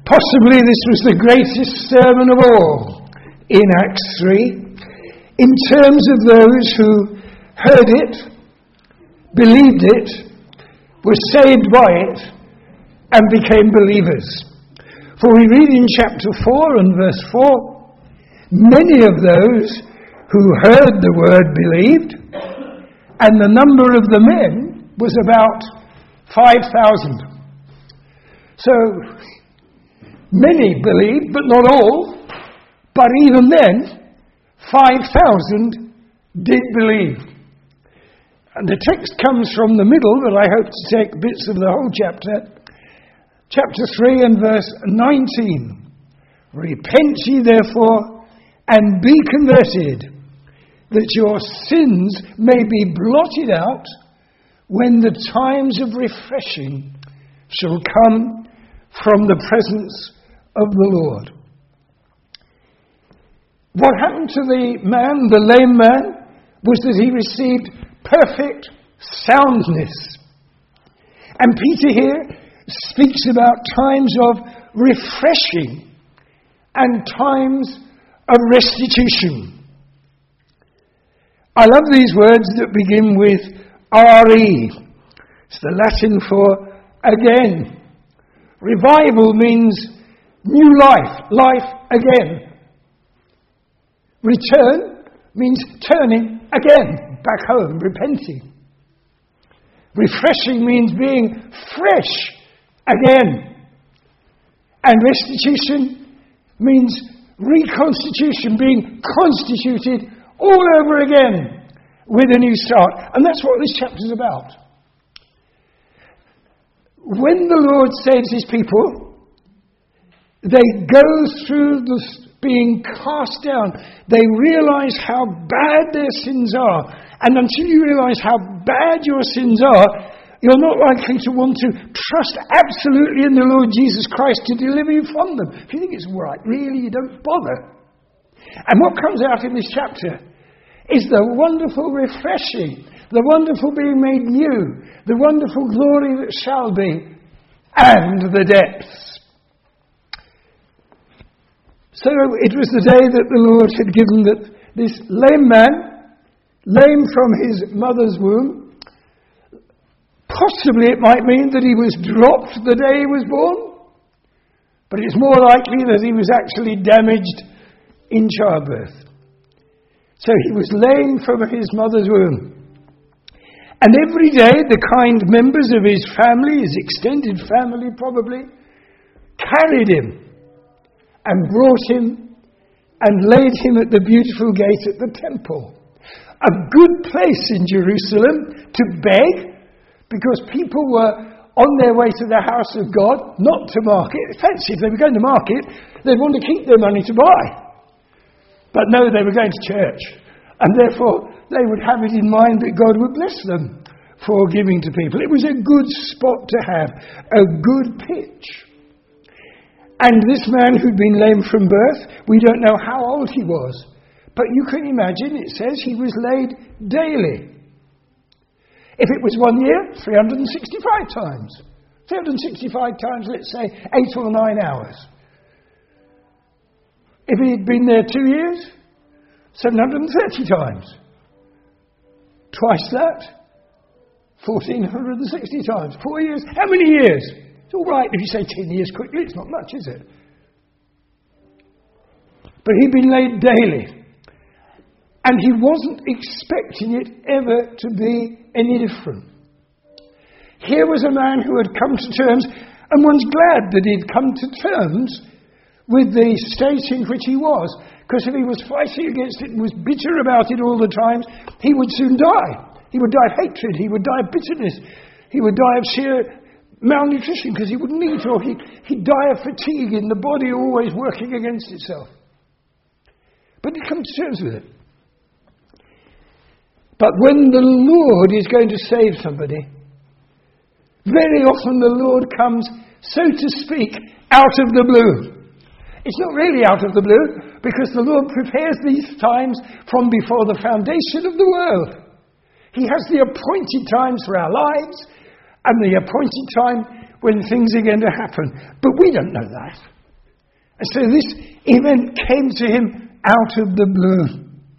Possibly this was the greatest sermon of all in Acts 3, in terms of those who heard it, believed it, were saved by it, and became believers. For we read in chapter 4 and verse 4, many of those who heard the word believed, and the number of the men was about 5,000. So, many believed, but not all. But even then, 5,000 did believe. And the text comes from the middle, but I hope to take bits of the whole chapter. Chapter 3 and verse 19. Repent ye therefore, and be converted, that your sins may be blotted out, when the times of refreshing shall come from the presence of the Lord. What happened to the man, the lame man, was that he received perfect soundness. And Peter here speaks about times of refreshing and times of restitution. I love these words that begin with R-E. It's the Latin for again. Revival means new life, life again. Return means turning again, back home, repenting. Refreshing means being fresh again. And restitution means reconstitution, being constituted all over again with a new start. And that's what this chapter is about. When the Lord saves his people, they go through the being cast down. They realise how bad their sins are. And until you realise how bad your sins are, you're not likely to want to trust absolutely in the Lord Jesus Christ to deliver you from them. If you think it's all right, really, you don't bother. And what comes out in this chapter is the wonderful refreshing, the wonderful being made new, the wonderful glory that shall be, and the depths. So it was the day that the Lord had given that this lame man, lame from his mother's womb, possibly it might mean that he was dropped the day he was born, but it's more likely that he was actually damaged in childbirth. So he was lame from his mother's womb. And every day the kind members of his family, his extended family probably, carried him and brought him and laid him at the beautiful gate at the temple. A good place in Jerusalem to beg, because people were on their way to the house of God, not to market. Fancy if they were going to market, they'd want to keep their money to buy. But no, they were going to church. And therefore, they would have it in mind that God would bless them for giving to people. It was a good spot to have, a good pitch. And this man who'd been lame from birth, we don't know how old he was. But you can imagine, it says he was laid daily. If it was 1 year, 365 times. 365 times, let's say, 8 or 9 hours. If he'd been there 2 years, 730 times. Twice that, 1,460 times. 4 years, how many years? It's all right if you say 10 years quickly, it's not much, is it? But he'd been laid daily. And he wasn't expecting it ever to be any different. Here was a man who had come to terms, and one's glad that he'd come to terms with the state in which he was. Because if he was fighting against it and was bitter about it all the time, he would soon die. He would die of hatred, he would die of bitterness, he would die of sheer malnutrition because he wouldn't eat, or he'd die of fatigue in the body always working against itself. But he'd come to terms with it. But when the Lord is going to save somebody, very often the Lord comes, so to speak, out of the blue. It's not really out of the blue, because the Lord prepares these times from before the foundation of the world. He has the appointed times for our lives, and the appointed time when things are going to happen. But we don't know that. And so this event came to him out of the blue.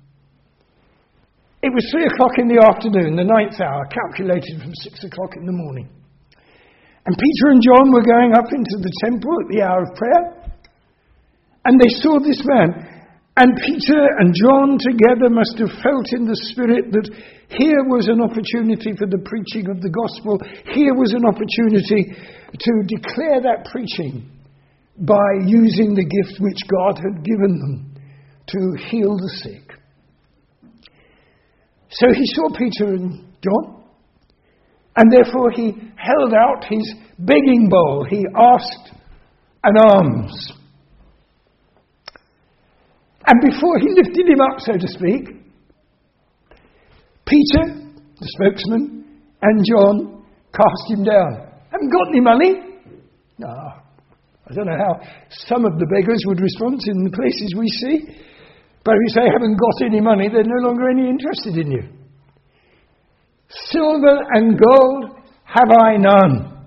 It was 3 o'clock in the afternoon, the 9th hour, calculated from 6 o'clock in the morning. And Peter and John were going up into the temple at the hour of prayer. And they saw this man. And Peter and John together must have felt in the Spirit that here was an opportunity for the preaching of the gospel. Here was an opportunity to declare that preaching by using the gift which God had given them to heal the sick. So he saw Peter and John, and therefore he held out his begging bowl. He asked an alms. And before he lifted him up, so to speak, Peter, the spokesman, and John cast him down. Haven't got any money? No. I don't know how some of the beggars would respond in the places we see. But if you say haven't got any money, they're no longer any interested in you. Silver and gold have I none.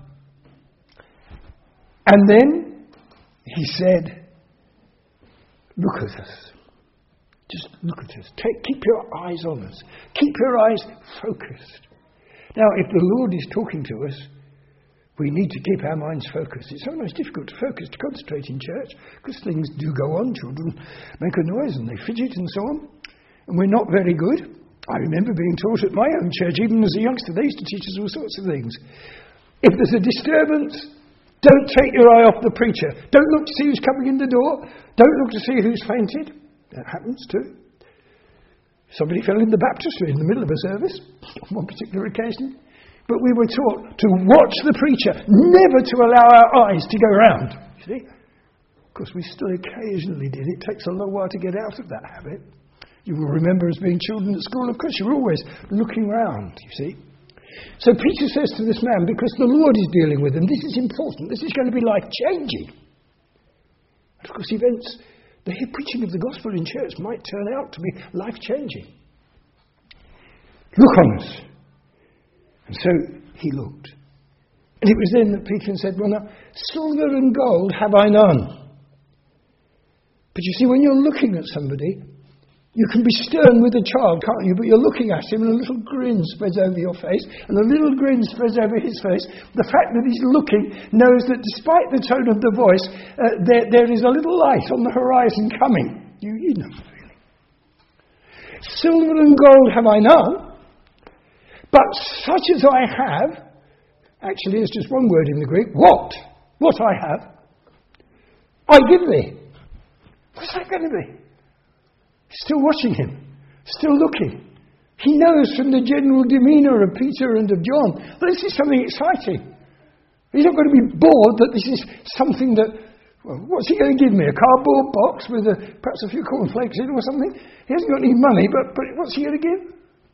And then he said, look at us. Just look at us. Keep your eyes on us. Keep your eyes focused. Now, if the Lord is talking to us, we need to keep our minds focused. It's sometimes difficult to focus, to concentrate in church, because things do go on. Children make a noise and they fidget and so on. And we're not very good. I remember being taught at my own church, even as a youngster, they used to teach us all sorts of things. If there's a disturbance, don't take your eye off the preacher. Don't look to see who's coming in the door. Don't look to see who's fainted. That happens too. Somebody fell in the baptistry in the middle of a service on one particular occasion. But we were taught to watch the preacher, never to allow our eyes to go round. You see? Of course, we still occasionally did. It takes a long while to get out of that habit. You will remember as being children at school, of course, you're always looking round, you see. So Peter says to this man, because the Lord is dealing with him, this is important, this is going to be life-changing. And of course, events, the preaching of the gospel in church might turn out to be life-changing. Look on us. And so he looked. And it was then that Peter said, well now, silver and gold have I none. But you see, when you're looking at somebody, you can be stern with a child, can't you? But you're looking at him and a little grin spreads over your face, and a little grin spreads over his face. The fact that he's looking knows that despite the tone of the voice, there is a little light on the horizon coming. You know the feeling. Silver and gold have I none, but such as I have, actually it's just one word in the Greek, what I have, I give thee. What's that going to be? Still watching him, still looking. He knows from the general demeanour of Peter and of John that this is something exciting. He's not going to be bored that this is something that, well, what's he going to give me? A cardboard box with perhaps a few cornflakes in or something? He hasn't got any money, but what's he going to give?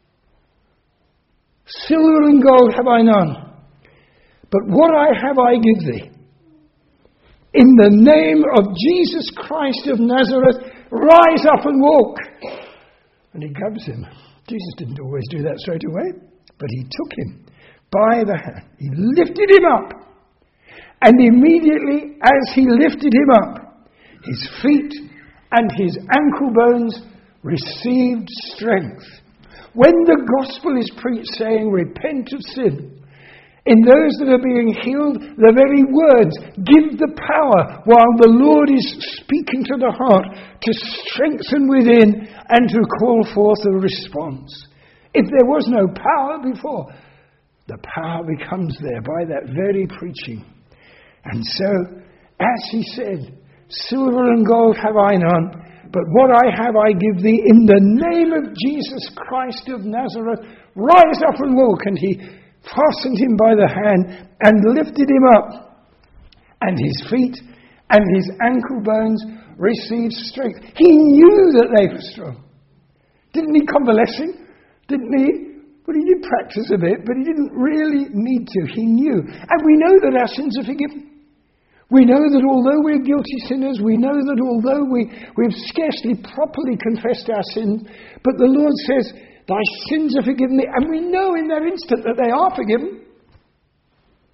Silver and gold have I none, but what I have I give thee. In the name of Jesus Christ of Nazareth, rise up and walk. And he grabs him. Jesus didn't always do that straight away, but he took him by the hand. He lifted him up. And immediately as he lifted him up, his feet and his ankle bones received strength. When the gospel is preached saying, repent of sin, in those that are being healed, the very words give the power while the Lord is speaking to the heart to strengthen within and to call forth a response. If there was no power before, the power becomes there by that very preaching. And so, as he said, silver and gold have I none, but what I have I give thee. In the name of Jesus Christ of Nazareth, rise up and walk. And he fastened him by the hand and lifted him up, and his feet and his ankle bones received strength. He knew that they were strong. Didn't need convalescing, didn't he? Well, he did practice a bit, but he didn't really need to. He knew. And we know that our sins are forgiven. We know that although we're guilty sinners, we know that although we've scarcely properly confessed our sins, but the Lord says, thy sins are forgiven thee. And we know in that instant that they are forgiven.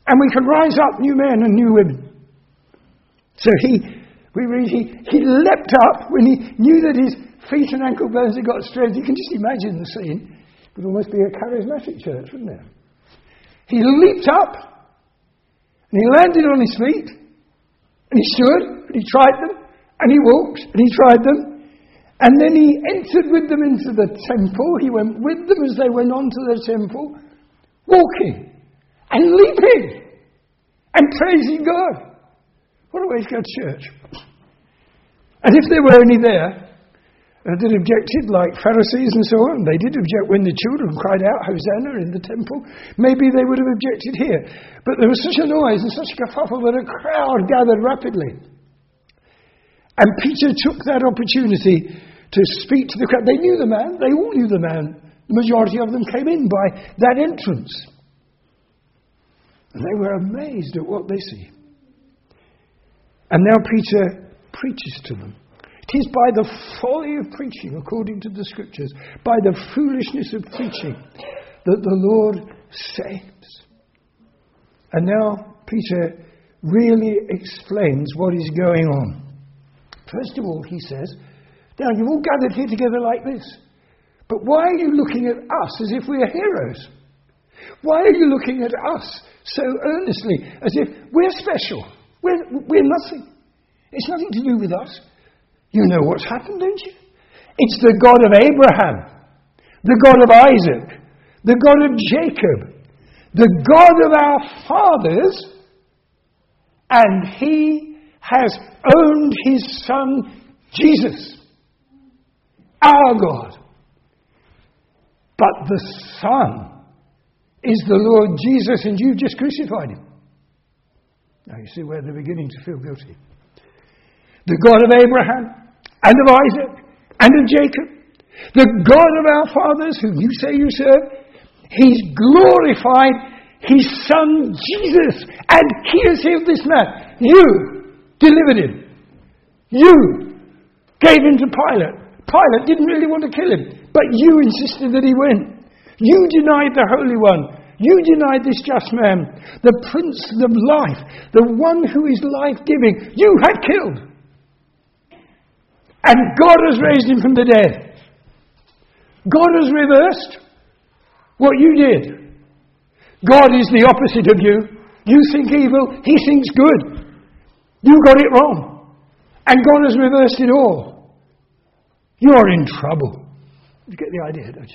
And we can rise up new men and new women. So he leapt up when he knew that his feet and ankle bones had got strength. You can just imagine the scene. It would almost be a charismatic church, wouldn't it? He leaped up and he landed on his feet and he stood and he tried them and he walked and he tried them. And then he entered with them into the temple. He went with them as they went on to the temple, walking and leaping and praising God. What a way to go to church. And if there were any there that objected, like Pharisees and so on, they did object when the children cried out, Hosanna, in the temple. Maybe they would have objected here. But there was such a noise and such a kerfuffle that a crowd gathered rapidly. And Peter took that opportunity to speak to the crowd. They knew the man. They all knew the man. The majority of them came in by that entrance. And they were amazed at what they see. And now Peter preaches to them. It is by the folly of preaching, according to the Scriptures, by the foolishness of preaching, that the Lord saves. And now Peter really explains what is going on. First of all, he says, now you've all gathered here together like this, but why are you looking at us as if we are heroes? Why are you looking at us so earnestly, as if we're special? We're nothing. It's nothing to do with us. You know what's happened, don't you? It's the God of Abraham, the God of Isaac, the God of Jacob, the God of our fathers, and he has owned his son Jesus, our God. But the Son is the Lord Jesus, and you've just crucified him. Now you see where they're beginning to feel guilty. The God of Abraham, and of Isaac, and of Jacob, the God of our fathers, whom you say you serve, he's glorified his Son Jesus, and he has healed this man. You delivered him. You gave him to Pilate. Pilate didn't really want to kill him, but you insisted that he went. You denied the Holy One. You denied this just man, the Prince of Life, the one who is life-giving. You had killed. And God has raised him from the dead. God has reversed what you did. God is the opposite of you. You think evil, he thinks good. You got it wrong. And God has reversed it all. You're in trouble. You get the idea, don't you?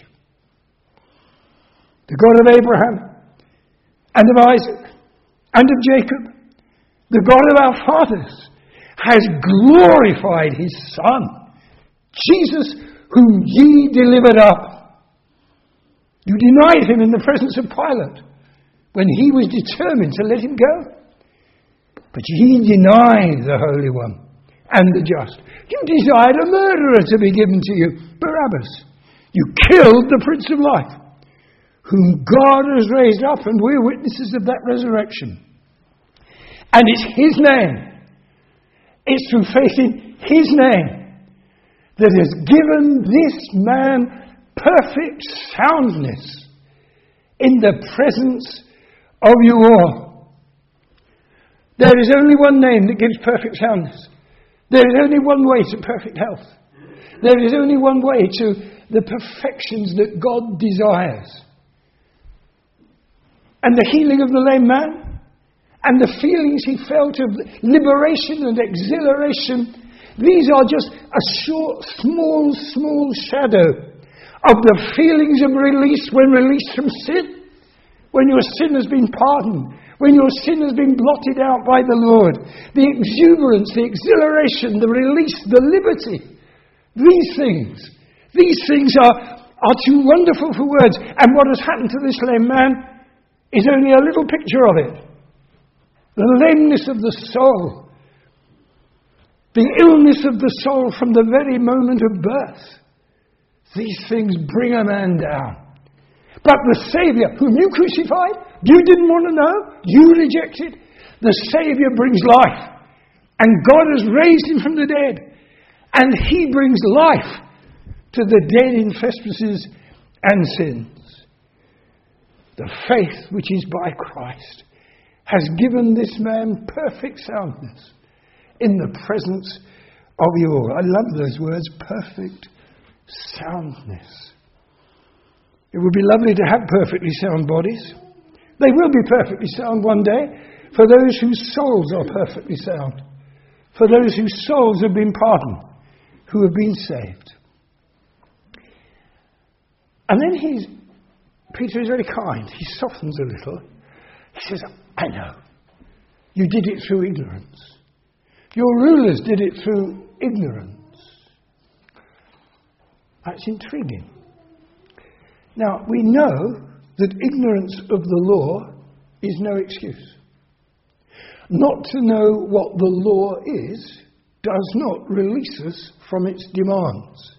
The God of Abraham, and of Isaac, and of Jacob, the God of our fathers, has glorified his Son, Jesus, whom ye delivered up. You denied him in the presence of Pilate when he was determined to let him go. But ye denied the Holy One and the just. You desired a murderer to be given to you, Barabbas. You killed the Prince of Life, whom God has raised up, and we're witnesses of that resurrection. And it's his name, it's through faith in his name, that has given this man perfect soundness in the presence of you all. There is only one name that gives perfect soundness. There is only one way to perfect health. There is only one way to the perfections that God desires. And the healing of the lame man, and the feelings he felt of liberation and exhilaration, these are just a short, small shadow of the feelings of release when released from sin, when your sin has been pardoned, when your sin has been blotted out by the Lord. The exuberance, the exhilaration, the release, the liberty. These things are too wonderful for words. And what has happened to this lame man is only a little picture of it. The lameness of the soul. The illness of the soul from the very moment of birth. These things bring a man down. But the Saviour, whom you crucified, you didn't want to know, you rejected, the Saviour brings life. And God has raised him from the dead. And he brings life to the dead in trespasses and sins. The faith which is by Christ has given this man perfect soundness in the presence of you all. I love those words, perfect soundness. It would be lovely to have perfectly sound bodies. They will be perfectly sound one day for those whose souls are perfectly sound, for those whose souls have been pardoned, who have been saved. And then Peter is very kind. He softens a little. He says, I know. You did it through ignorance. Your rulers did it through ignorance. That's intriguing. Now, we know that ignorance of the law is no excuse. Not to know what the law is does not release us from its demands.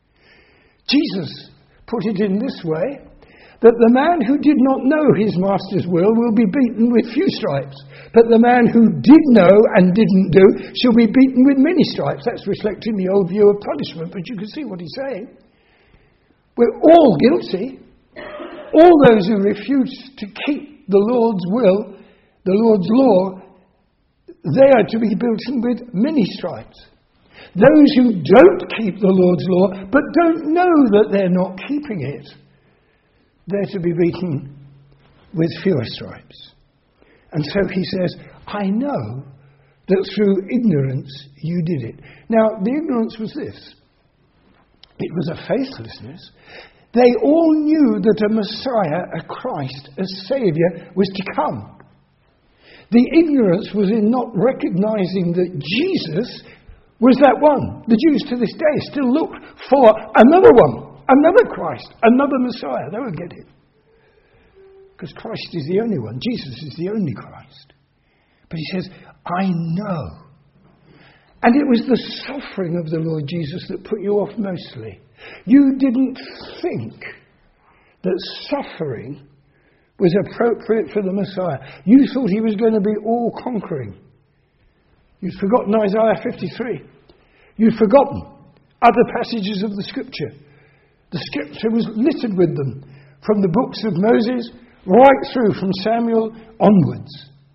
Jesus put it in this way, that the man who did not know his master's will be beaten with few stripes, but the man who did know and didn't do shall be beaten with many stripes. That's reflecting the old view of punishment, but you can see what he's saying. We're all guilty. All those who refuse to keep the Lord's will, the Lord's law, they are to be beaten with many stripes. Those who don't keep the Lord's law, but don't know that they're not keeping it, they're to be beaten with fewer stripes. And so he says, I know that through ignorance you did it. Now, the ignorance was this. It was a faithlessness. They all knew that a Messiah, a Christ, a Saviour was to come. The ignorance was in not recognizing that Jesus was that one. The Jews to this day still look for another one, another Christ, another Messiah. They won't get it. Because Christ is the only one. Jesus is the only Christ. But he says, I know. And it was the suffering of the Lord Jesus that put you off mostly. You didn't think that suffering was appropriate for the Messiah. You thought he was going to be all-conquering. You'd forgotten Isaiah 53. You'd forgotten other passages of the Scripture. The Scripture was littered with them, from the books of Moses right through from Samuel onwards.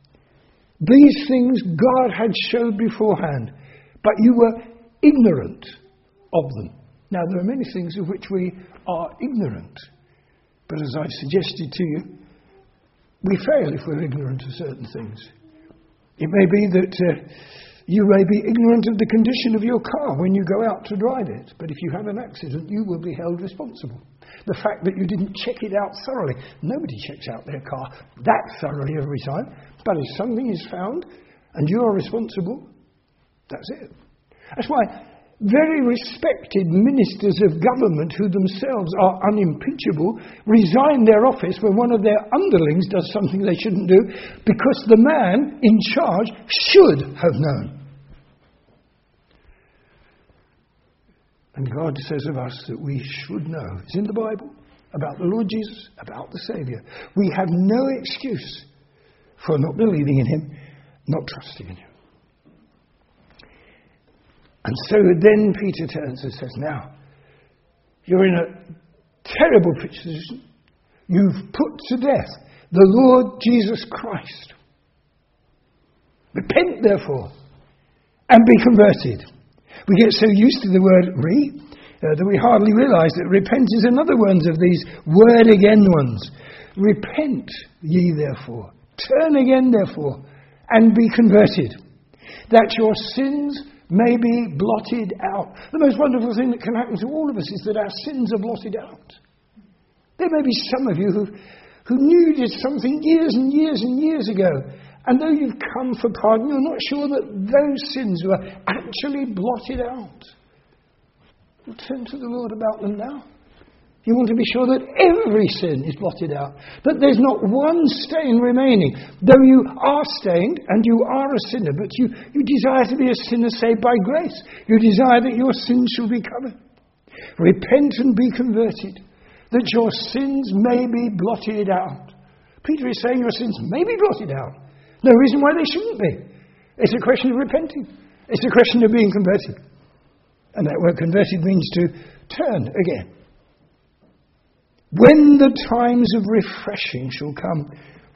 These things God had showed beforehand, but you were ignorant of them. Now, there are many things of which we are ignorant. But as I've suggested to you, we fail if we're ignorant of certain things. It may be that you may be ignorant of the condition of your car when you go out to drive it. But if you have an accident, you will be held responsible. The fact that you didn't check it out thoroughly. Nobody checks out their car that thoroughly every time. But if something is found and you are responsible, that's it. That's why very respected ministers of government who themselves are unimpeachable resign their office when one of their underlings does something they shouldn't do, because the man in charge should have known. And God says of us that we should know. It's in the Bible about the Lord Jesus, about the Saviour. We have no excuse for not believing in him, not trusting in him. And so then Peter turns and says, now, you're in a terrible position. You've put to death the Lord Jesus Christ. Repent, therefore, and be converted. We get so used to the word that we hardly realise that repent is another one of these word again ones. Repent ye therefore, turn again therefore, and be converted, that your sins may be blotted out. The most wonderful thing that can happen to all of us is that our sins are blotted out. There may be some of you who knew you did something years and years and years ago, and though you've come for pardon, you're not sure that those sins were actually blotted out. Well, turn to the Lord about them now. You want to be sure that every sin is blotted out, that there's not one stain remaining. Though you are stained and you are a sinner, but you desire to be a sinner saved by grace. You desire that your sins shall be covered. Repent and be converted, that your sins may be blotted out. Peter is saying your sins may be blotted out. No reason why they shouldn't be. It's a question of repenting. It's a question of being converted. And that word converted means to turn again. When the times of refreshing shall come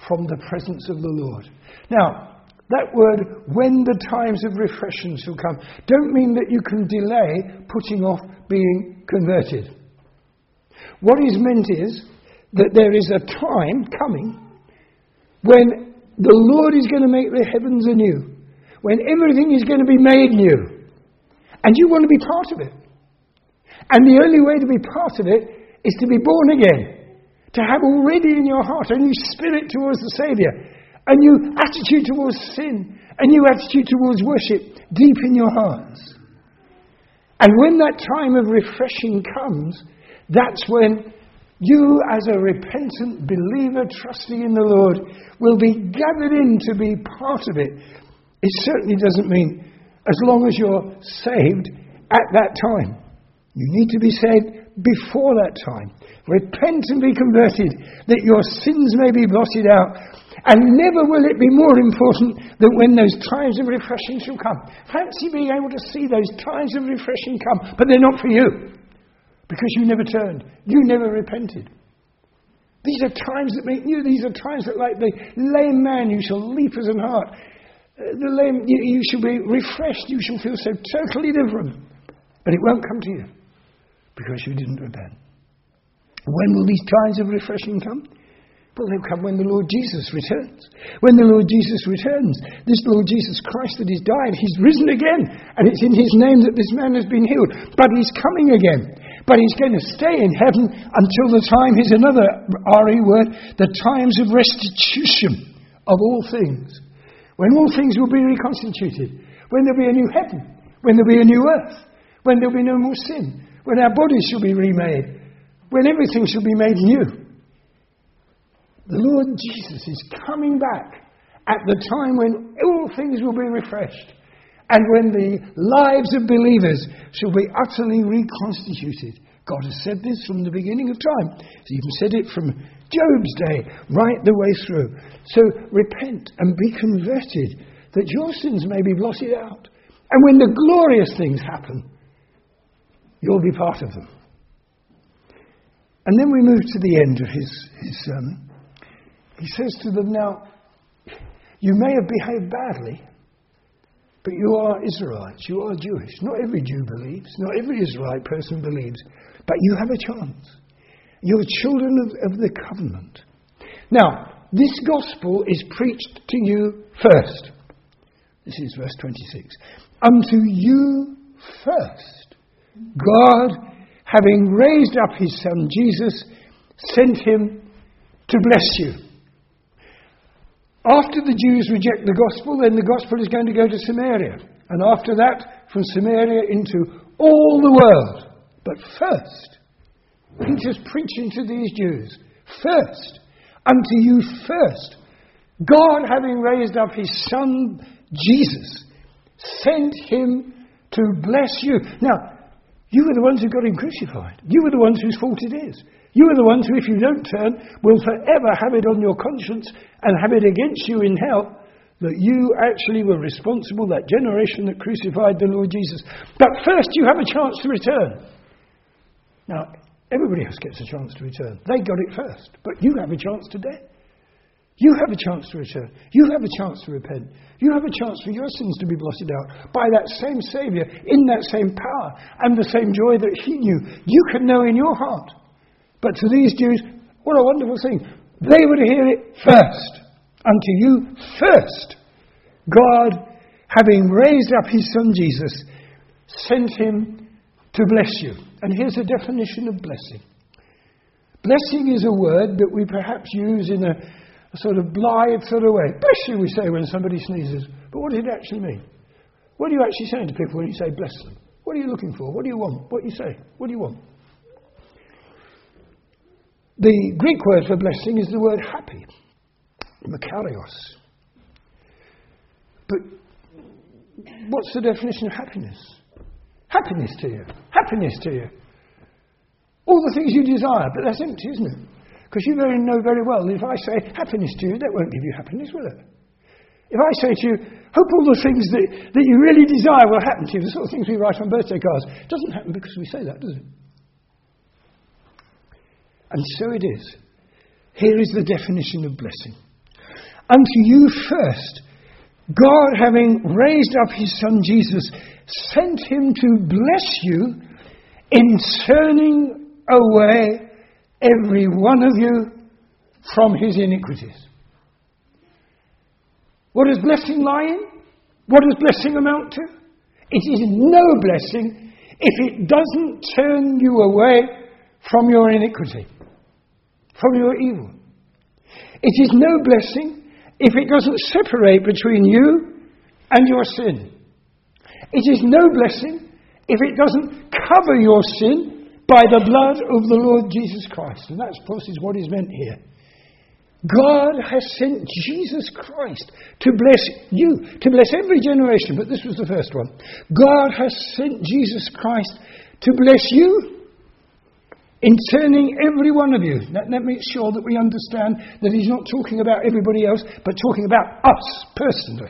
from the presence of the Lord. Now, that word, when the times of refreshing shall come, don't mean that you can delay putting off being converted. What is meant is that there is a time coming when the Lord is going to make the heavens anew, when everything is going to be made new, and you want to be part of it. And the only way to be part of it is to be born again, to have already in your heart a new spirit towards the Saviour, a new attitude towards sin, a new attitude towards worship deep in your hearts. And when that time of refreshing comes, that's when you, as a repentant believer trusting in the Lord, will be gathered in to be part of it. It certainly doesn't mean as long as you're saved at that time. You need to be saved before that time. Repent and be converted, that your sins may be blotted out. And never will it be more important than when those times of refreshing shall come. Fancy being able to see those times of refreshing come, but they're not for you. Because you never turned. You never repented. These are times that make new. These are times that, like the lame man, you shall leap as an hart. The lame, you shall be refreshed. You shall feel so totally different. But it won't come to you. Because you didn't repent. When will these times of refreshing come? Well, they'll come when the Lord Jesus returns. When the Lord Jesus returns, this Lord Jesus Christ that has died, he's risen again. And it's in his name that this man has been healed. But he's coming again. But he's going to stay in heaven until the time, here's another RE word, the times of restitution of all things. When all things will be reconstituted. When there'll be a new heaven. When there'll be a new earth. When there'll be no more sin. When our bodies shall be remade. When everything shall be made new. The Lord Jesus is coming back at the time when all things will be refreshed. And when the lives of believers shall be utterly reconstituted. God has said this from the beginning of time. He's even said it from Job's day, right the way through. So repent and be converted, that your sins may be blotted out. And when the glorious things happen, you'll be part of them. And then we move to the end of his sermon. He says to them, now, you may have behaved badly, but you are Israelites, you are Jewish. Not every Jew believes, not every Israelite person believes, but you have a chance. You're children of the covenant. Now, this gospel is preached to you first. This is verse 26. Unto you first, God, having raised up his son Jesus, sent him to bless you. After the Jews reject the gospel, then the gospel is going to go to Samaria. And after that, from Samaria into all the world. But first, Peter's preaching to these Jews. First, unto you first, God, having raised up his son Jesus, sent him to bless you. Now, you were the ones who got him crucified. You were the ones whose fault it is. You are the ones who, if you don't turn, will forever have it on your conscience and have it against you in hell, that you actually were responsible, that generation that crucified the Lord Jesus. But first you have a chance to return. Now, everybody else gets a chance to return. They got it first. But you have a chance today. You have a chance to return. You have a chance to repent. You have a chance for your sins to be blotted out by that same Saviour, in that same power and the same joy that he knew. You can know in your heart. But to these Jews, what a wonderful thing. They were to hear it first. Unto you first, God, having raised up his son Jesus, sent him to bless you. And here's a definition of blessing. Blessing is a word that we perhaps use in a sort of blithe sort of way. Bless you, we say when somebody sneezes. But what does it actually mean? What are you actually saying to people when you say bless them? What are you looking for? What do you want? What do you say? What do you want? The Greek word for blessing is the word happy. Makarios. But what's the definition of happiness? Happiness to you. Happiness to you. All the things you desire, but that's empty, isn't it? Because you know very well that if I say happiness to you, that won't give you happiness, will it? If I say to you, hope all the things that you really desire will happen to you, the sort of things we write on birthday cards, it doesn't happen because we say that, does it? And so it is. Here is the definition of blessing. unto you first, God, having raised up his Son Jesus, sent him to bless you in turning away every one of you from his iniquities. What does blessing lie in? What does blessing amount to? It is no blessing if it doesn't turn you away from your iniquity, from your evil. It is no blessing if it doesn't separate between you and your sin. It is no blessing if it doesn't cover your sin by the blood of the Lord Jesus Christ. And that, of course, is what is meant here. God has sent Jesus Christ to bless you, to bless every generation, but this was the first one. God has sent Jesus Christ to bless you in turning every one of you. Let me make sure that we understand that he's not talking about everybody else, but talking about us personally.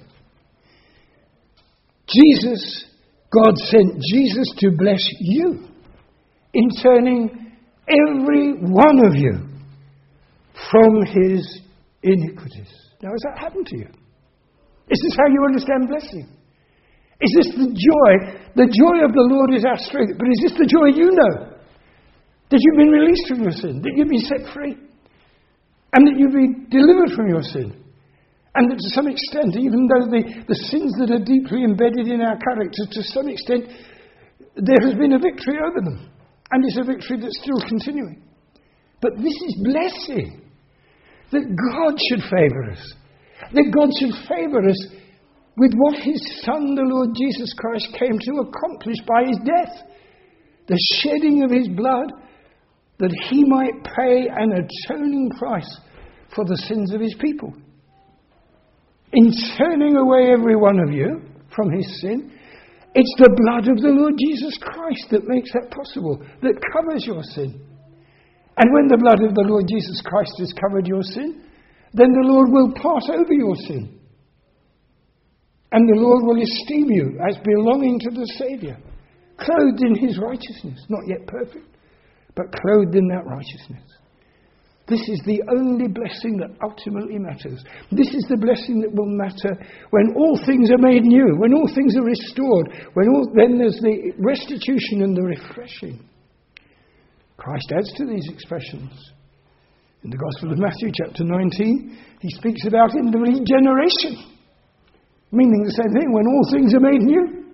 God sent Jesus to bless you in turning every one of you from his iniquities. Now, has that happened to you? Is this how you understand blessing? Is this the joy? The joy of the Lord is our strength. But is this the joy you know? That you've been released from your sin, that you've been set free, and that you've been delivered from your sin. And that to some extent, even though the sins that are deeply embedded in our character, to some extent, there has been a victory over them. And it's a victory that's still continuing. But this is blessing. That God should favour us. That God should favour us with what his Son, the Lord Jesus Christ, came to accomplish by his death. The shedding of his blood, that he might pay an atoning price for the sins of his people. In turning away every one of you from his sin, it's the blood of the Lord Jesus Christ that makes that possible, that covers your sin. And when the blood of the Lord Jesus Christ has covered your sin, then the Lord will pass over your sin. And the Lord will esteem you as belonging to the Saviour, clothed in his righteousness, not yet perfect, but clothed in that righteousness. This is the only blessing that ultimately matters. This is the blessing that will matter when all things are made new, when all things are restored, then there's the restitution and the refreshing. Christ adds to these expressions. In the Gospel of Matthew, chapter 19, he speaks about in the regeneration, meaning the same thing, when all things are made new.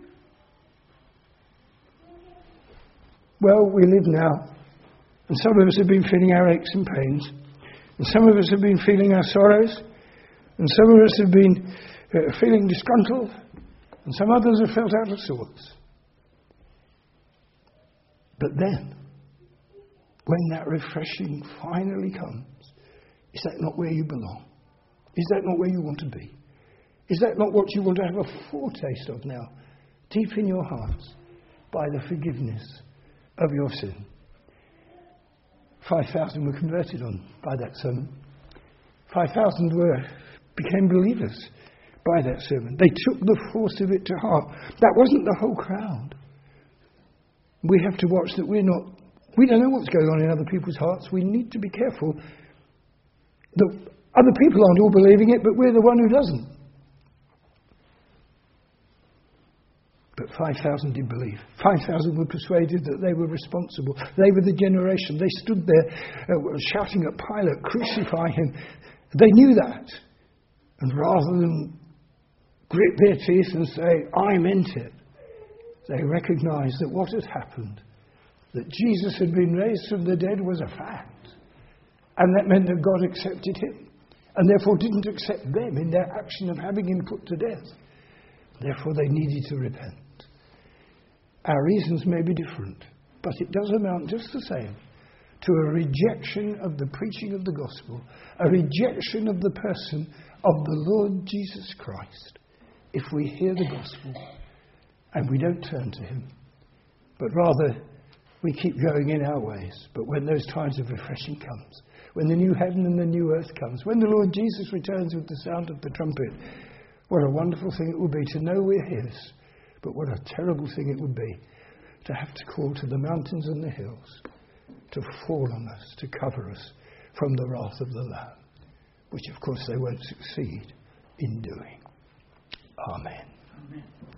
Well, we live now, and some of us have been feeling our aches and pains, and some of us have been feeling our sorrows, and some of us have been feeling disgruntled, and some others have felt out of sorts. But then, when that refreshing finally comes, is that not where you belong? Is that not where you want to be? Is that not what you want to have a foretaste of now, deep in your hearts, by the forgiveness of your sin? 5,000 were converted by that sermon. 5,000 became believers by that sermon. They took the force of it to heart. That wasn't the whole crowd. We have to watch that we don't know what's going on in other people's hearts. We need to be careful that other people aren't all believing it, but we're the one who doesn't. But 5,000 did believe. 5,000 were persuaded that they were responsible. They were the generation. They stood there shouting at Pilate, "Crucify him." They knew that. And rather than grit their teeth and say, "I meant it," they recognized that what had happened, that Jesus had been raised from the dead, was a fact. And that meant that God accepted him, and therefore didn't accept them in their action of having him put to death. Therefore they needed to repent. Our reasons may be different, but it does amount just the same to a rejection of the preaching of the gospel, a rejection of the person of the Lord Jesus Christ, if we hear the gospel and we don't turn to him, but rather we keep going in our ways. But when those times of refreshing comes, when the new heaven and the new earth comes, when the Lord Jesus returns with the sound of the trumpet, what a wonderful thing it will be to know we're his. But what a terrible thing it would be to have to call to the mountains and the hills to fall on us, to cover us from the wrath of the Lamb. which of course they won't succeed in doing. Amen. Amen.